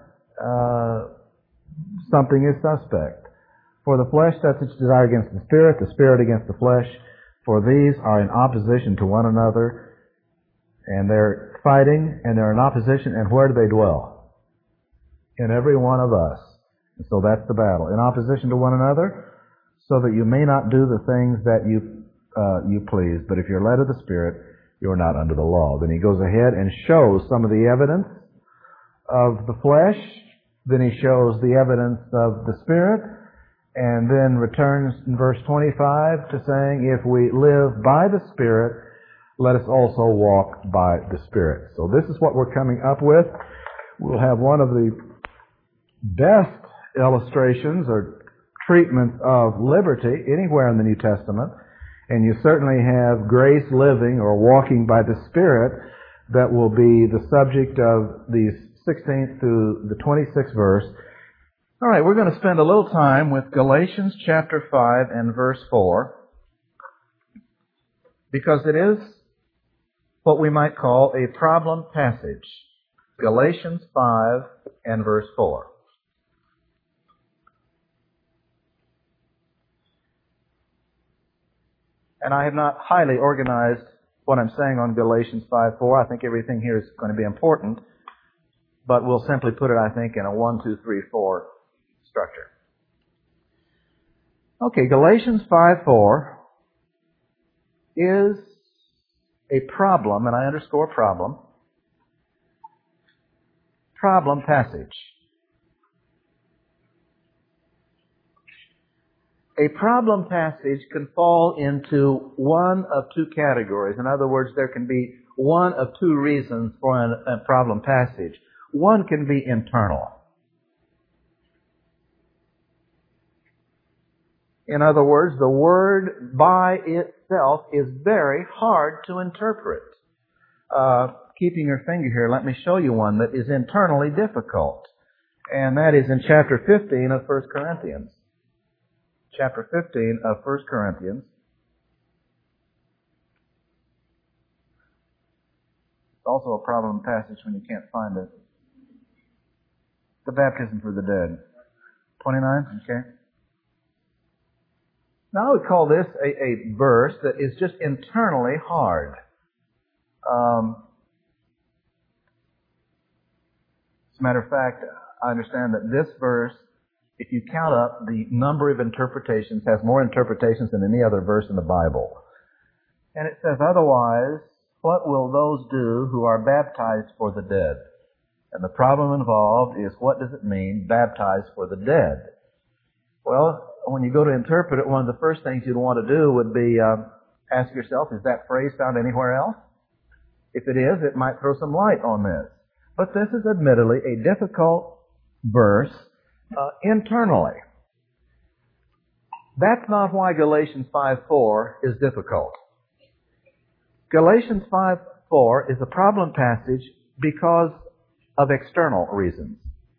something is suspect. For the flesh sets its desire against the Spirit against the flesh. For these are in opposition to one another, and they're fighting, and they're in opposition, and where do they dwell? In every one of us. And so that's the battle. In opposition to one another, so that you may not do the things that you please. But if you're led of the Spirit, you are not under the law. Then he goes ahead and shows some of the evidence of the flesh. Then he shows the evidence of the Spirit. And then returns in verse 25 to saying, if we live by the Spirit, let us also walk by the Spirit. So this is what we're coming up with. We'll have one of the best illustrations or treatments of liberty anywhere in the New Testament. And you certainly have grace living or walking by the Spirit that will be the subject of the 16th through the 26th verse. All right, we're going to spend a little time with Galatians chapter 5 and verse 4, because it is what we might call a problem passage. Galatians 5 and verse 4. And I have not highly organized what I'm saying on Galatians 5:4. I think everything here is going to be important, but we'll simply put it, I think, in a 1, 2, 3, 4 structure. Okay, Galatians 5:4 is a problem, and I underscore problem passage. A problem passage can fall into one of two categories. In other words, there can be one of two reasons for a problem passage. One can be internal. In other words, the word by itself is very hard to interpret. Keeping your finger here, let me show you one that is internally difficult. And that is in chapter 15 of 1 Corinthians. Chapter 15 of 1 Corinthians. It's also a problem passage when you can't find it. The baptism for the dead. 29? Okay. Now I would call this a verse that is just internally hard. As a matter of fact, I understand that this verse, if you count up the number of interpretations, has more interpretations than any other verse in the Bible. And it says, otherwise, what will those do who are baptized for the dead? And the problem involved is, what does it mean, baptized for the dead? Well, when you go to interpret it, one of the first things you'd want to do would be ask yourself, is that phrase found anywhere else? If it is, it might throw some light on this. But this is admittedly a difficult verse internally. That's not why Galatians 5:4 is difficult. Galatians 5:4 is a problem passage because of external reasons.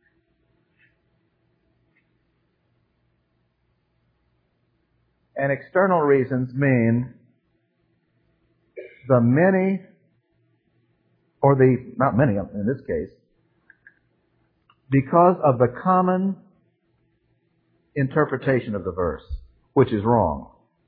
And external reasons mean the many or not many in this case, because of the common interpretation of the verse, which is wrong.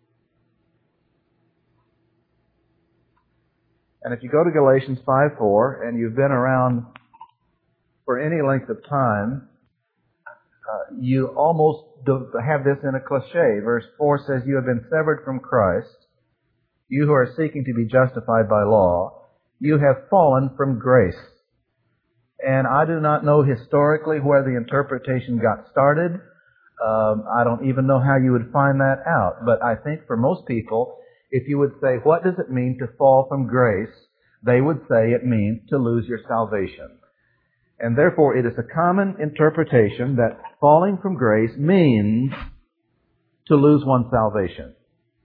And if you go to Galatians 5:4, and you've been around for any length of time, you almost have this in a cliche. Verse 4 says, "You have been severed from Christ, you who are seeking to be justified by law. You have fallen from grace." And I do not know historically where the interpretation got started. I don't even know how you would find that out. But I think for most people, if you would say, what does it mean to fall from grace? They would say it means to lose your salvation. And therefore, it is a common interpretation that falling from grace means to lose one's salvation.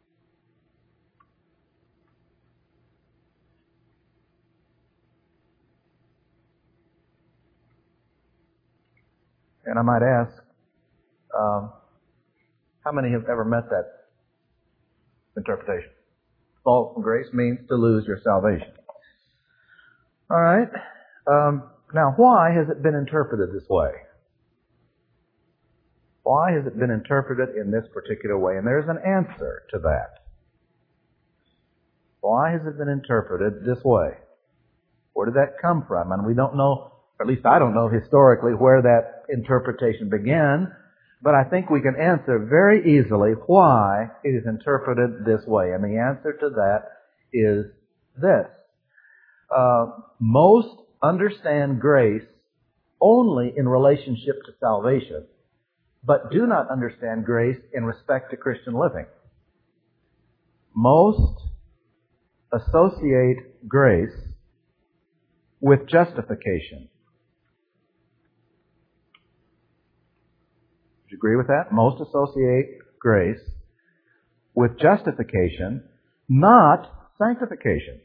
And I might ask, how many have ever met that interpretation? Fall from grace means to lose your salvation. All right. Now, why has it been interpreted this way? Why has it been interpreted in this particular way? And there's an answer to that. Why has it been interpreted this way? Where did that come from? And we don't know, or at least I don't know historically, where that interpretation began. But I think we can answer very easily why it is interpreted this way. And the answer to that is this. Most understand grace only in relationship to salvation, but do not understand grace in respect to Christian living. Most associate grace with justification. Would you agree with that? Most associate grace with justification, not sanctification.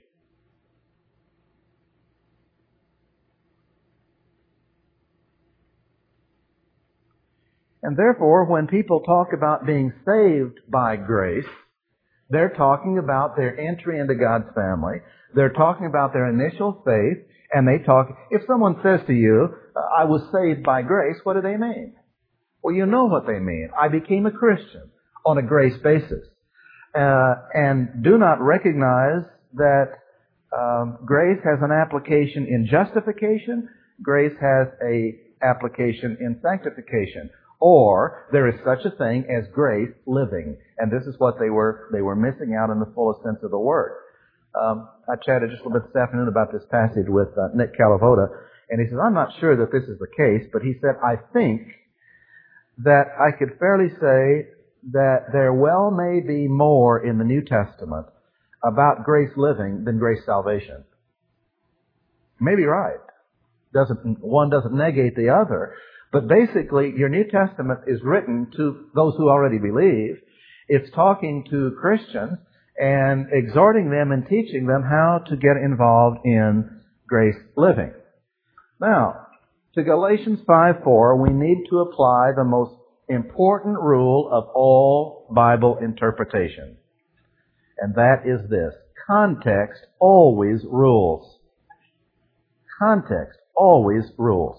And therefore, when people talk about being saved by grace, they're talking about their entry into God's family. They're talking about their initial faith. And if someone says to you, I was saved by grace, what do they mean? Well, you know what they mean. I became a Christian on a grace basis. And do not recognize that grace has an application in justification. Grace has an application in sanctification. Or there is such a thing as grace living. And this is what they were missing out in the fullest sense of the word. I chatted just a little bit this afternoon about this passage with Nick Calavoda, and he says, I'm not sure that this is the case, but he said, I think that I could fairly say that there well may be more in the New Testament about grace living than grace salvation. Maybe right. One doesn't negate the other. But basically, your New Testament is written to those who already believe. It's talking to Christians and exhorting them and teaching them how to get involved in grace living. Now, to Galatians 5:4, we need to apply the most important rule of all Bible interpretation. And that is this. Context always rules. Context always rules.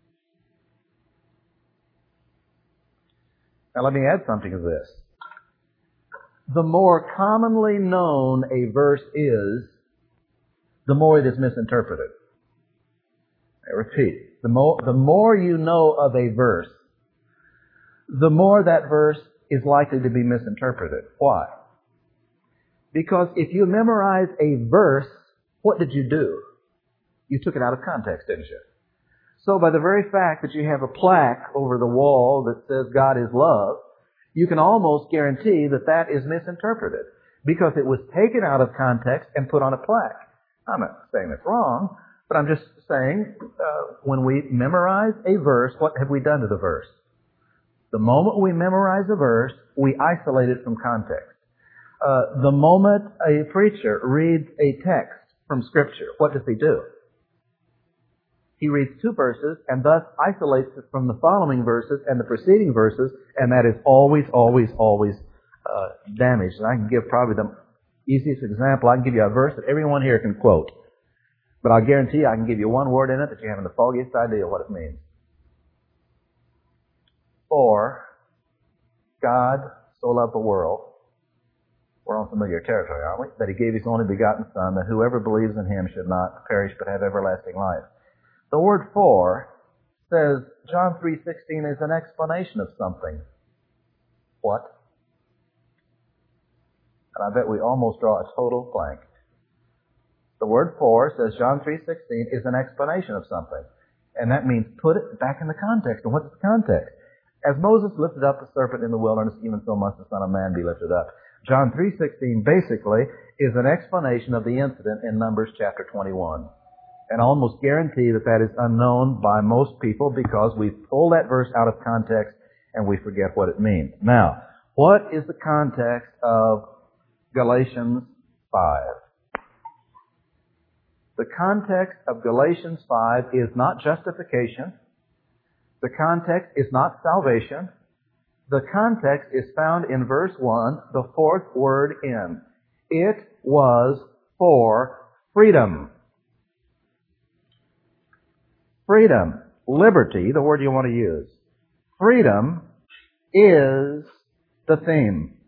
Now let me add something to this. The more commonly known a verse is, the more it is misinterpreted. I repeat, the more you know of a verse, the more that verse is likely to be misinterpreted. Why? Because if you memorize a verse, what did you do? You took it out of context, didn't you? So by the very fact that you have a plaque over the wall that says God is love, you can almost guarantee that that is misinterpreted because it was taken out of context and put on a plaque. I'm not saying it's wrong, but I'm just saying when we memorize a verse, what have we done to the verse? The moment we memorize a verse, we isolate it from context. The moment a preacher reads a text from Scripture, what does he do? He reads two verses and thus isolates it from the following verses and the preceding verses, and that is always, always, always damaged. And I can give probably the easiest example. I can give you a verse that everyone here can quote. But I'll guarantee you I can give you one word in it that you haven't the foggiest idea what it means. For God so loved the world. We're on familiar territory, aren't we? That He gave His only begotten Son, that whoever believes in Him should not perish but have everlasting life. The word for says John 3:16 is an explanation of something. What? And I bet we almost draw a total blank. The word for, says John 3:16, is an explanation of something. And that means put it back in the context. And what's the context? As Moses lifted up the serpent in the wilderness, even so must the Son of Man be lifted up. John 3:16 basically is an explanation of the incident in Numbers chapter 21. And I almost guarantee that that is unknown by most people because we pull that verse out of context and we forget what it means. Now, what is the context of Galatians 5? The context of Galatians 5 is not justification. The context is not salvation. The context is found in verse 1, the fourth word in. It was for freedom. Freedom, liberty, the word you want to use. Freedom is the theme.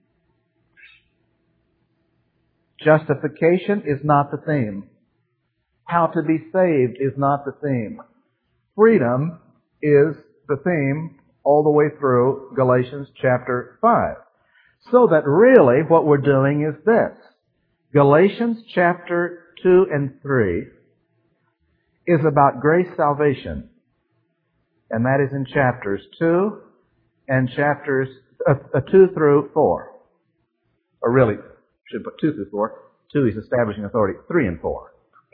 Justification is not the theme. How to be saved is not the theme. Freedom is the theme all the way through Galatians chapter 5. So that really what we're doing is this. Galatians chapter 2 and 3 is about grace salvation. And that is in chapters 2 and chapters 2 through 4. Or really, should put 2 through 4. 2 is establishing authority. 3 and 4.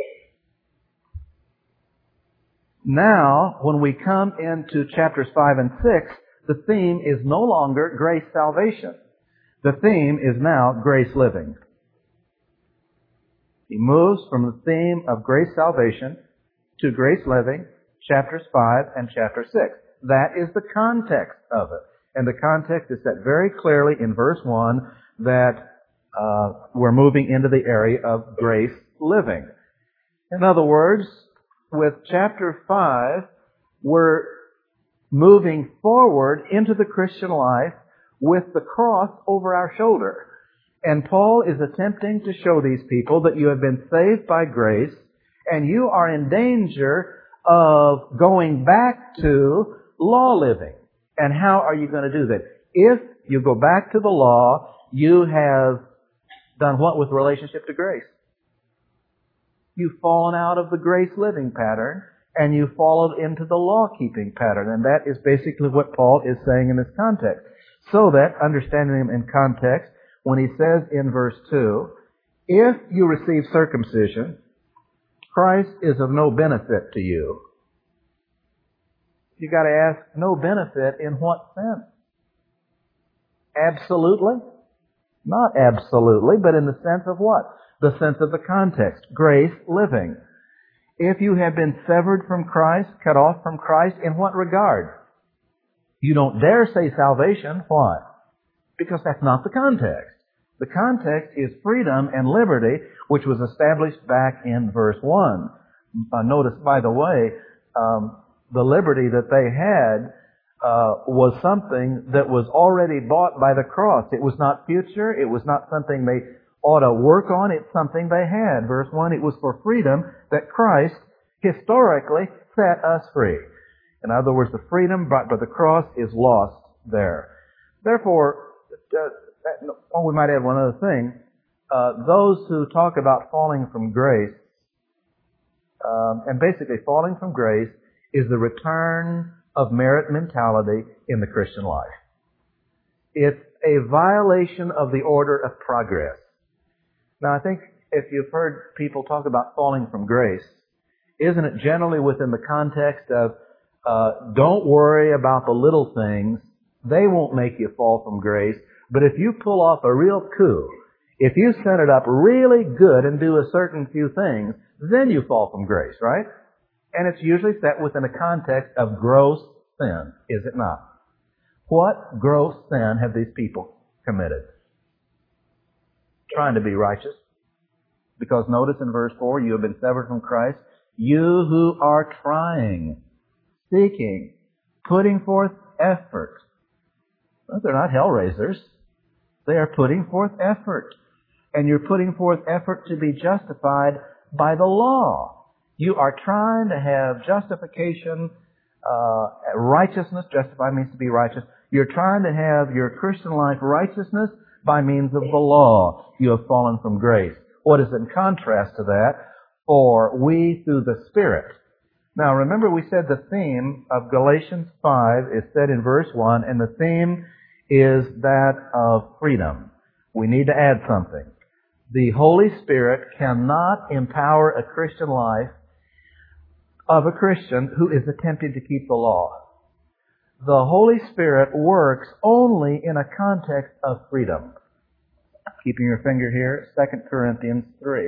Now, when we come into chapters 5 and 6, the theme is no longer grace salvation. The theme is now grace living. He moves from the theme of grace salvation to grace living, chapters 5 and chapter 6. That is the context of it. And the context is set very clearly in verse 1 that we're moving into the area of grace living. In other words, with chapter 5, we're moving forward into the Christian life with the cross over our shoulder. And Paul is attempting to show these people that you have been saved by grace and you are in danger of going back to law living. And how are you going to do that? If you go back to the law, you have done what with relationship to grace? You've fallen out of the grace living pattern and you've followed into the law keeping pattern. And that is basically what Paul is saying in this context. So that, understanding him in context, when he says in verse 2, if you receive circumcision, Christ is of no benefit to you. You got to ask, no benefit in what sense? Absolutely? Not absolutely, but in the sense of what? The sense of the context. Grace living. If you have been severed from Christ, cut off from Christ, in what regard? You don't dare say salvation. Why? Because that's not the context. The context is freedom and liberty, which was established back in verse 1. Notice, by the way, the liberty that they had was something that was already bought by the cross. It was not future. It was not something they ought to work on. It's something they had. Verse 1, it was for freedom that Christ historically set us free. In other words, the freedom brought by the cross is lost there. Therefore, we might add one other thing. Those who talk about falling from grace, and basically falling from grace is the return of merit mentality in the Christian life. It's a violation of the order of progress. Now, I think if you've heard people talk about falling from grace, isn't it generally within the context of don't worry about the little things, they won't make you fall from grace, but if you pull off a real coup, if you set it up really good and do a certain few things, then you fall from grace, right? And it's usually set within a context of gross sin, is it not? What gross sin have these people committed? Trying to be righteous, Because notice in verse 4, you have been severed from Christ. You who are trying, seeking, putting forth effort. Well, they're not hell raisers. They are putting forth effort. And you're putting forth effort to be justified by the law. You are trying to have justification, righteousness. Justify means to be righteous. You're trying to have your Christian life righteousness by means of the law. You have fallen from grace. What is in contrast to that? For we through the Spirit. Now remember we said the theme of Galatians 5 is said in verse 1, and the theme is that of freedom. We need to add something. The Holy Spirit cannot empower a Christian life of a Christian who is attempting to keep the law. The Holy Spirit works only in a context of freedom. Keeping your finger here, 2 Corinthians 3.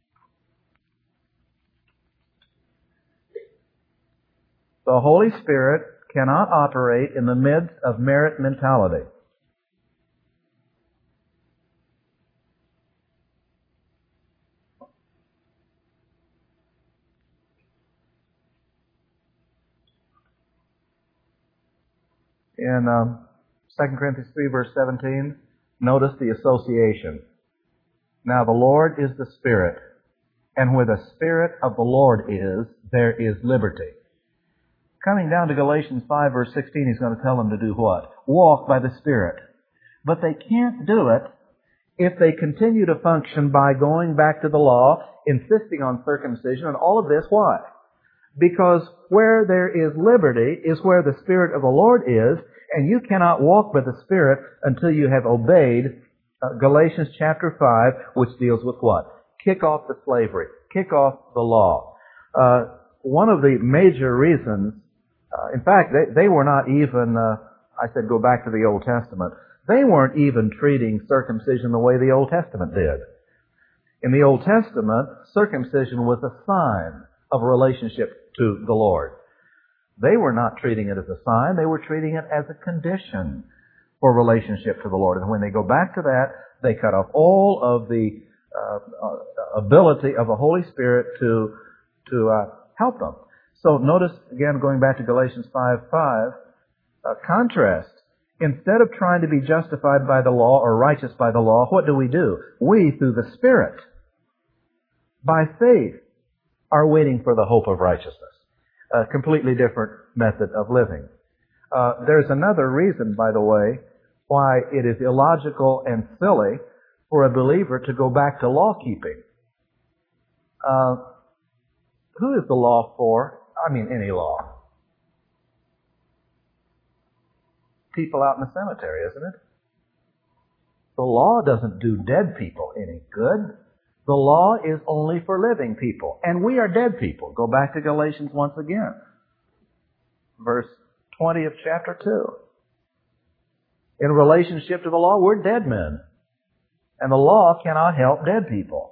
The Holy Spirit cannot operate in the midst of merit mentality. In 2 Corinthians 3 verse 17, notice the association. Now the Lord is the Spirit, and where the Spirit of the Lord is, there is liberty. Coming down to Galatians 5 verse 16, he's going to tell them to do what? Walk by the Spirit. But they can't do it if they continue to function by going back to the law, insisting on circumcision, and all of this. Why? Because where there is liberty is where the Spirit of the Lord is, and you cannot walk by the Spirit until you have obeyed Galatians chapter 5, which deals with what? Kick off the slavery. Kick off the law. One of the major reasons, in fact, they were not even, I said go back to the Old Testament. They weren't even treating circumcision the way the Old Testament did. In the Old Testament, circumcision was a sign of a relationship to the Lord. They were not treating it as a sign. They were treating it as a condition for relationship to the Lord. And when they go back to that, they cut off all of the ability of the Holy Spirit to help them. So notice, again, going back to Galatians 5:5, contrast. Instead of trying to be justified by the law or righteous by the law, what do? We, through the Spirit, by faith, are waiting for the hope of righteousness. A completely different method of living. There's another reason, by the way, why it is illogical and silly for a believer to go back to law keeping. Who is the law for? I mean, any law. People out in the cemetery, isn't it? The law doesn't do dead people any good. The law is only for living people. And we are dead people. Go back to Galatians once again. Verse 20 of chapter 2. In relationship to the law, we're dead men. And the law cannot help dead people.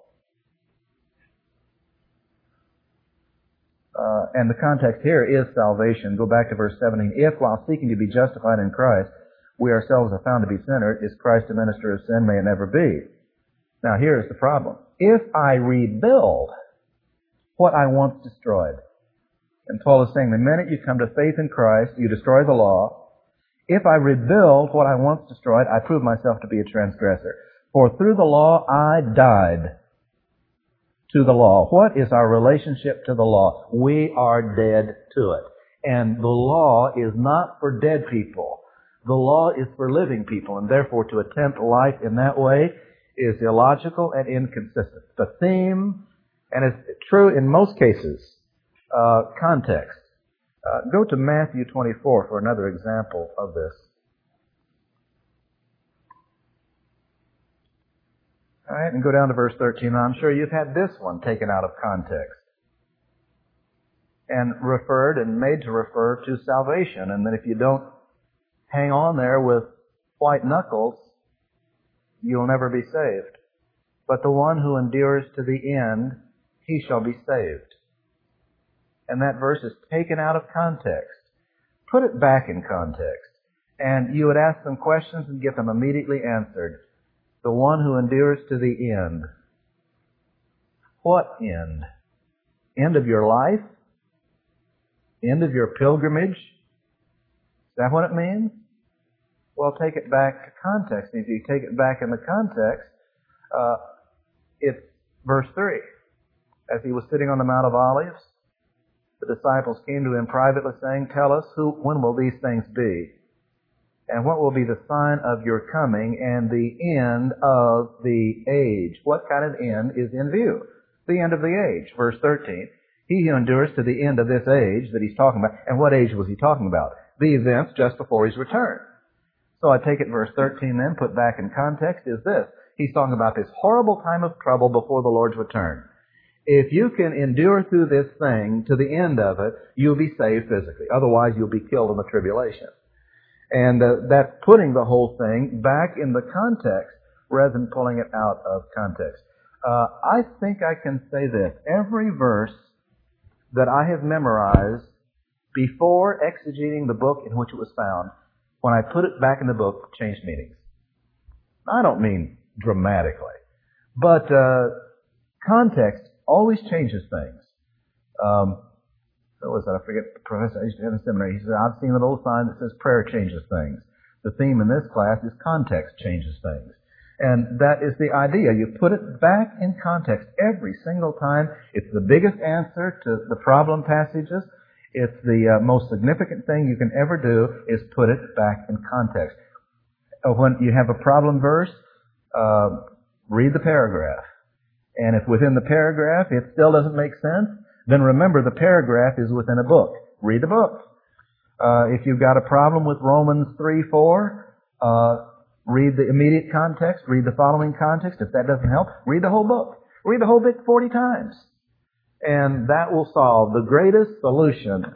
And the context here is salvation. Go back to verse 17. If, while seeking to be justified in Christ, we ourselves are found to be sinners, is Christ a minister of sin? May it never be. Now here's the problem. If I rebuild what I once destroyed, and Paul is saying the minute you come to faith in Christ, you destroy the law. If I rebuild what I once destroyed, I prove myself to be a transgressor. For through the law I died to the law. What is our relationship to the law? We are dead to it. And the law is not for dead people. The law is for living people, and therefore to attempt life in that way is illogical and inconsistent. The theme, and it's true in most cases, context. Go to Matthew 24 for another example of this. All right, and go down to verse 13. I'm sure you've had this one taken out of context and referred and made to refer to salvation, and that if you don't hang on there with white knuckles, you'll never be saved. But the one who endures to the end, he shall be saved. And that verse is taken out of context. Put it back in context. And you would ask them questions and get them immediately answered. The one who endures to the end. What end? End of your life? End of your pilgrimage? Is that what it means? Well, take it back to context. If you take it back in the context, it's verse 3. As he was sitting on the Mount of Olives, the disciples came to him privately saying, "Tell us, when will these things be? And what will be the sign of your coming and the end of the age?" What kind of end is in view? The end of the age. Verse 13. He who endures to the end of this age that he's talking about. And what age was he talking about? The events just before his return. So I take it verse 13 then, put back in context, is this. He's talking about this horrible time of trouble before the Lord's return. If you can endure through this thing to the end of it, you'll be saved physically. Otherwise, you'll be killed in the tribulation. And that's putting the whole thing back in the context rather than pulling it out of context. I think I can say this. Every verse that I have memorized before exegeting the book in which it was found, when I put it back in the book, changed meanings. I don't mean dramatically, but context always changes things. What was that? I forget. The professor I used to have in seminary. He said, "I've seen a little sign that says prayer changes things." The theme in this class is context changes things. And that is the idea. You put it back in context every single time. It's the biggest answer to the problem passages. It's the most significant thing you can ever do is put it back in context. When you have a problem verse, read the paragraph. And if within the paragraph it still doesn't make sense, then remember the paragraph is within a book. Read the book. If you've got a problem with Romans 3:4, read the immediate context, read the following context. If that doesn't help, read the whole book. Read the whole book 40 times. And that will solve the greatest solution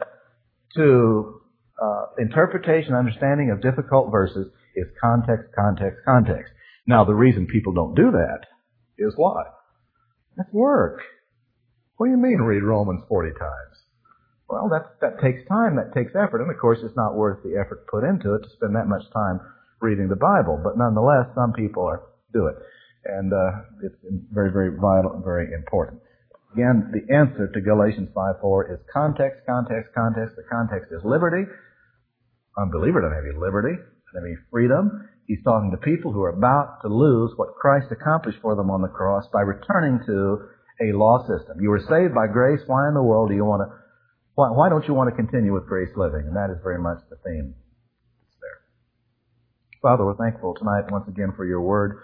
to interpretation and understanding of difficult verses is context, context, context. Now, the reason people don't do that is why? That's work. What do you mean read Romans 40 times? Well, that takes time, that takes effort, and of course it's not worth the effort put into it to spend that much time reading the Bible. But nonetheless, some people do it. And it's very, very vital and very important. Again, the answer to Galatians 5:4 is context, context, context. The context is liberty. Unbeliever doesn't have any liberty, doesn't have any freedom. He's talking to people who are about to lose what Christ accomplished for them on the cross by returning to a law system. You were saved by grace. Why in the world do you want to? Why don't you want to continue with grace living? And that is very much the theme that's there. Father, we're thankful tonight once again for your word.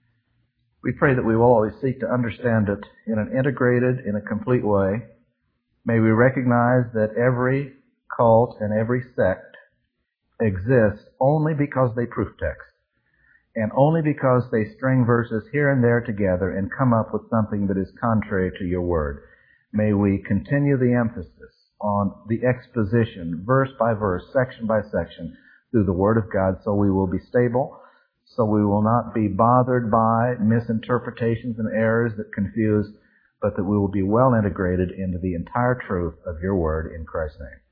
We pray that we will always seek to understand it in an integrated, in a complete way. May we recognize that every cult and every sect exists only because they proof text, and only because they string verses here and there together and come up with something that is contrary to your word. May we continue the emphasis on the exposition, verse by verse, section by section, through the word of God, so we will be stable, so we will not be bothered by misinterpretations and errors that confuse, but that we will be well integrated into the entire truth of your word in Christ's name.